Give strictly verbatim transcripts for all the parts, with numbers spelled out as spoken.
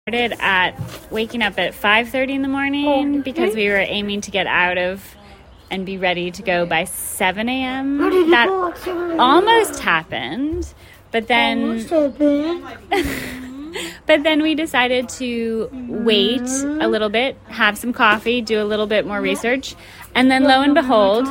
Started at waking up at five thirty in the morning because we were aiming to get out of and be ready to go by seven a.m. That almost happened, but then but then we decided to wait a little bit, have some coffee, do a little bit more research, and then lo and behold,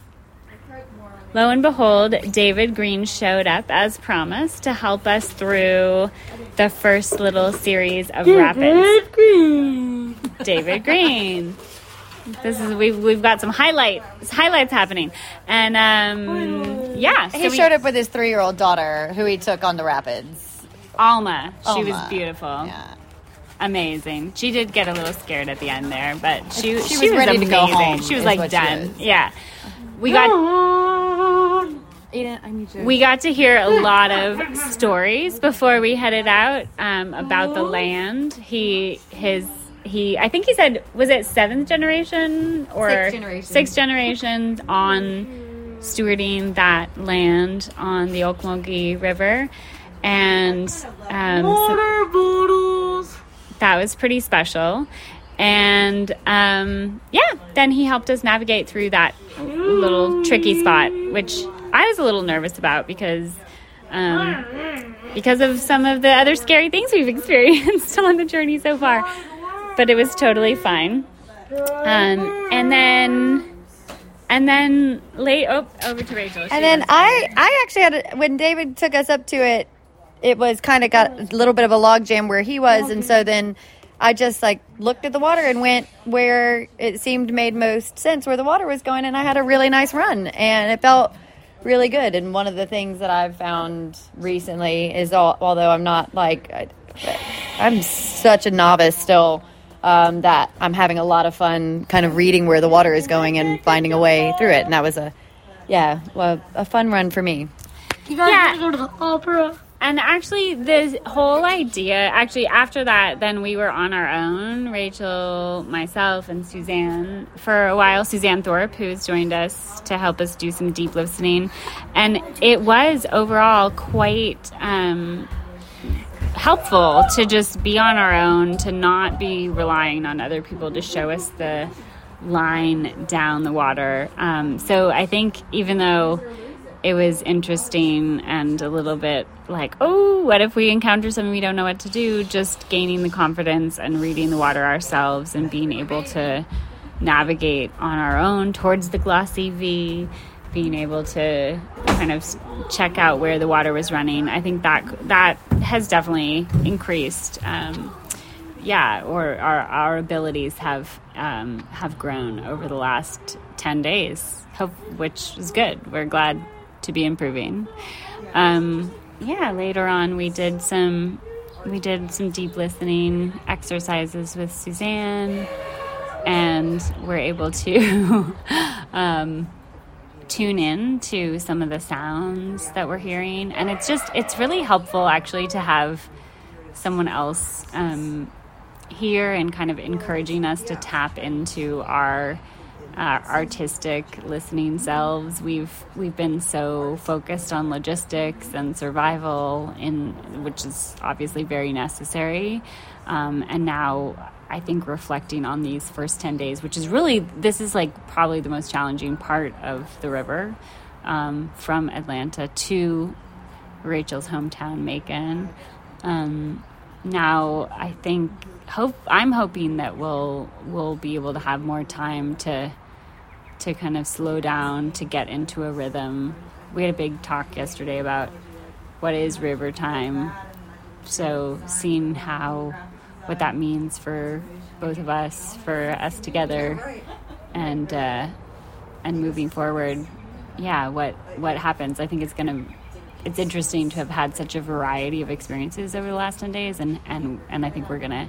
lo and behold, David Green showed up as promised to help us through the first little series of David rapids. Green. David Green. This is we've we've got some highlights highlights happening, and um, yeah. So he we, showed up with his three-year-old daughter, who he took on the rapids. Alma. She Alma. was beautiful. Yeah. Amazing. She did get a little scared at the end there, but she She she, was was ready to amazing. go home, She was is like what she done. is. Yeah. We got Eden, I need you. we got to hear a lot of stories before we headed out um, about the land. He his he I think he said, was it seventh generation or Sixth generation. sixth generations on stewarding that land on the Okmulgee River, and um, so Water bottles. that was pretty special. And um, yeah, then he helped us navigate through that little tricky spot, which I was a little nervous about because um, because of some of the other scary things we've experienced on the journey so far. But it was totally fine. Um, and then and then late oh, over to Rachel. She And then was- I, I actually had a, when David took us up to it, it was kind of got a little bit of a log jam where he was, and so then I just like looked at the water and went where it seemed made most sense, where the water was going, and I had a really nice run, and it felt really good. And one of the things that I've found recently is, all, although I'm not like I, I'm such a novice still, um, that I'm having a lot of fun kind of reading where the water is going and finding a way through it, and that was a yeah well, a fun run for me. You guys Yeah. want to go to the opera? And actually, this whole idea, actually, after that, then we were on our own, Rachel, myself, and Suzanne, for a while. Suzanne Thorpe, who's joined us to help us do some deep listening. And it was overall quite um, helpful to just be on our own, to not be relying on other people to show us the line down the water. Um, so I think even though it was interesting and a little bit like, oh, what if we encounter something we don't know what to do? Just gaining the confidence and reading the water ourselves and being able to navigate on our own towards the glossy V, being able to kind of check out where the water was running. I think that that has definitely increased. Um, yeah, or our, our abilities have um, have grown over the last ten days, hope, which is good. We're glad to be improving. Um, yeah, later on we did some we did some deep listening exercises with Suzanne, and we're able to um, tune in to some of the sounds that we're hearing, and it's just it's really helpful actually to have someone else um, here and kind of encouraging us to tap into our Uh, artistic listening selves. We've we've been so focused on logistics and survival, in which is obviously very necessary. Um, and now I think reflecting on these first ten days, which is really, this is like probably the most challenging part of the river, um, from Atlanta to Rachel's hometown, Macon. Um, now I think hope I'm hoping that we'll we'll be able to have more time to to kind of slow down, to get into a rhythm. We had a big talk yesterday about what is river time. So seeing how, what that means for both of us, for us together, and uh, and moving forward, yeah, what what happens. I think it's gonna, it's interesting to have had such a variety of experiences over the last ten days, and, and, and I think we're gonna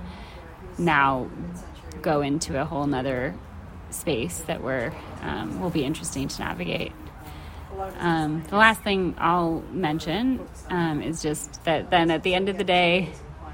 now go into a whole nother space that we're um, will be interesting to navigate. Um, the last thing I'll mention um, is just that then at the end of the day,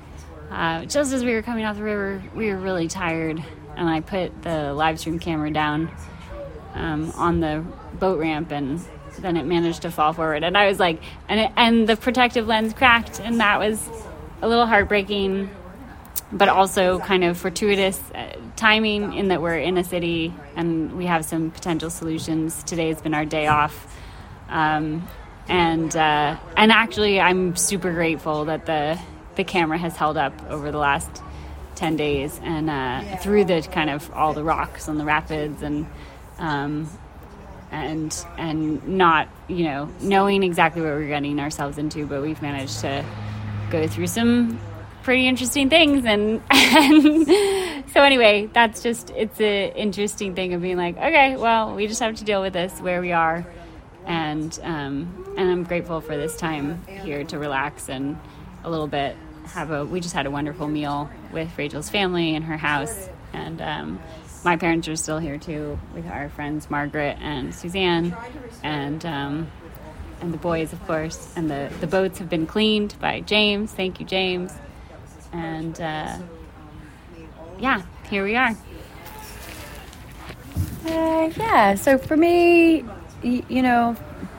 uh, just as we were coming off the river, we were really tired, and I put the live stream camera down um, on the boat ramp, and then it managed to fall forward, and I was like, and it, and the protective lens cracked, and that was a little heartbreaking. but also kind of fortuitous uh, timing in that we're in a city and we have some potential solutions. Today has been our day off. Um, and uh, and actually, I'm super grateful that the the camera has held up over the last ten days and uh, through the kind of all the rocks and the rapids and um, and and not, you know, knowing exactly what we're getting ourselves into, but we've managed to go through some pretty interesting things. And, and so anyway, that's just, it's an interesting thing of being like, okay, well, we just have to deal with this where we are. And um, and I'm grateful for this time here to relax and a little bit have a, we just had a wonderful meal with Rachel's family in her house. And um, my parents are still here too with our friends Margaret and Suzanne and um, and the boys, of course. And the, the boats have been cleaned by James. Thank you, James. And uh, yeah, here we are. Uh, yeah, so for me, you, you know,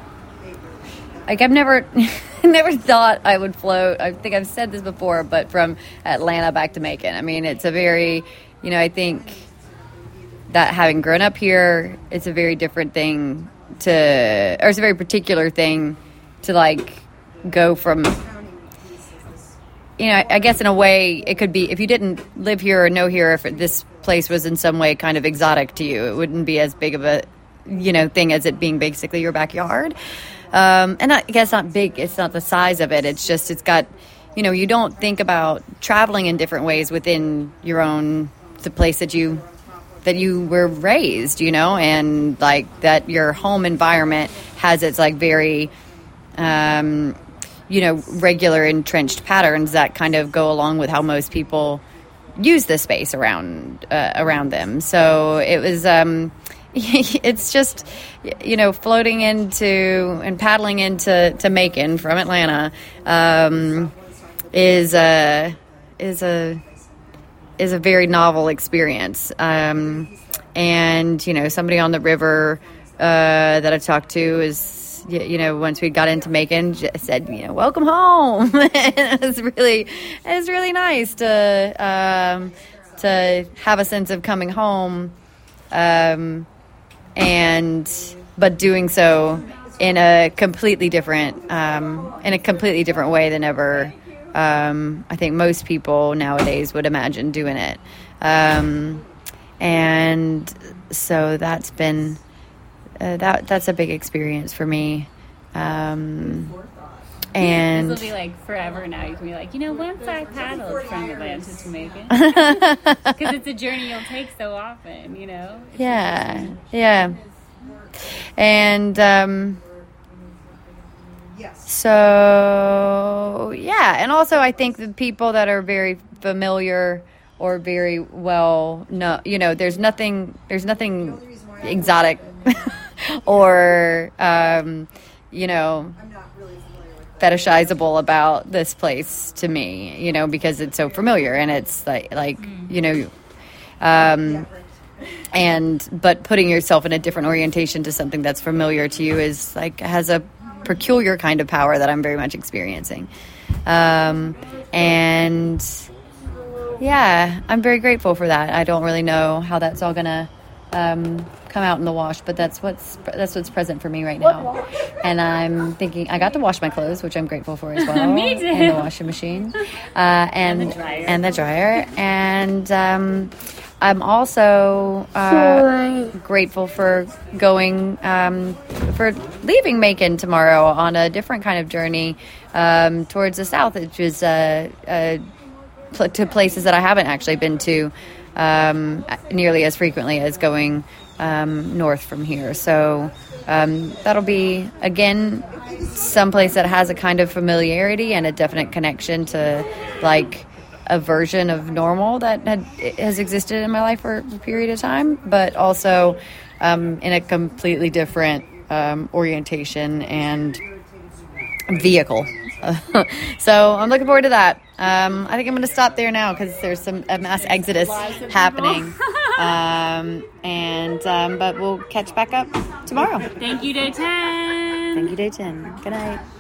like I've never, never thought I would float. I think I've said this before, but from Atlanta back to Macon. I mean, it's a very, you know, I think that having grown up here, it's a very different thing to, or it's a very particular thing to like go from, you know, I guess in a way it could be, if you didn't live here or know here, if this place was in some way kind of exotic to you, it wouldn't be as big of a, you know, thing as it being basically your backyard. Um, and I guess not big, it's not the size of it. It's just, it's got, you know, you don't think about traveling in different ways within your own, the place that you, that you were raised, you know, and like that your home environment has its like very, um, you know, regular entrenched patterns that kind of go along with how most people use the space around, uh, around them. So it was, um, it's just, you know, floating into and paddling into to Macon from Atlanta um, is a is a is a very novel experience. Um, and you know, somebody on the river uh, that I talked to is, you know, once we got into Macon, said, you know, welcome home. And it was really, it was really nice to um, to have a sense of coming home. Um, and but doing so in a completely different um, in a completely different way than ever um, I think most people nowadays would imagine doing it, um, and so that's been uh, that that's a big experience for me. Um, and this will be like forever now. You can be like, you know, once I paddled from Atlanta to Macon, because it's a journey you'll take so often, you know. It's yeah, yeah, and um, so yeah, and also I think the people that are very familiar or very well, no, you know, there's nothing, there's nothing exotic or um, you know, fetishizable about this place to me, you know, because it's so familiar and it's like, like, you know, um, and, but putting yourself in a different orientation to something that's familiar to you is like, has a peculiar kind of power that I'm very much experiencing. Um, and yeah, I'm very grateful for that. I don't really know how that's all gonna, um, come out in the wash, but that's what's that's what's present for me right now. And I'm thinking I got to wash my clothes, which I'm grateful for as well. Me too. In the washing machine, uh, and And the dryer. and the dryer. And um, I'm also uh, grateful for going um, for leaving Macon tomorrow on a different kind of journey um, towards the south, which is uh, uh, pl- to places that I haven't actually been to um, nearly as frequently as going um, north from here. So um, that'll be, again, someplace that has a kind of familiarity and a definite connection to, like, a version of normal that had, has existed in my life for a period of time, but also um, in a completely different um, orientation and vehicle. So I'm looking forward to that. Um, I think I'm going to stop there now because there's some a mass exodus happening. um, and um, but we'll catch back up tomorrow. Thank you, Day ten. Thank you, Day ten. Good night.